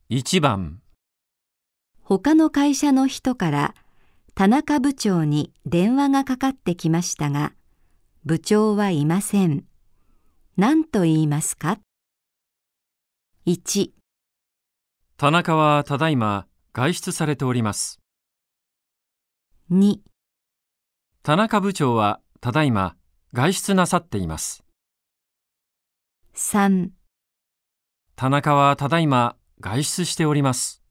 1番、 他の会社の人から田中部長に電話がかかってきましたが、部長はいません。何と言いますか？ 1、 田中はただいま外出されております。 2、 田中部長はただいま外出なさっています。 3 田中はただいま外出しております。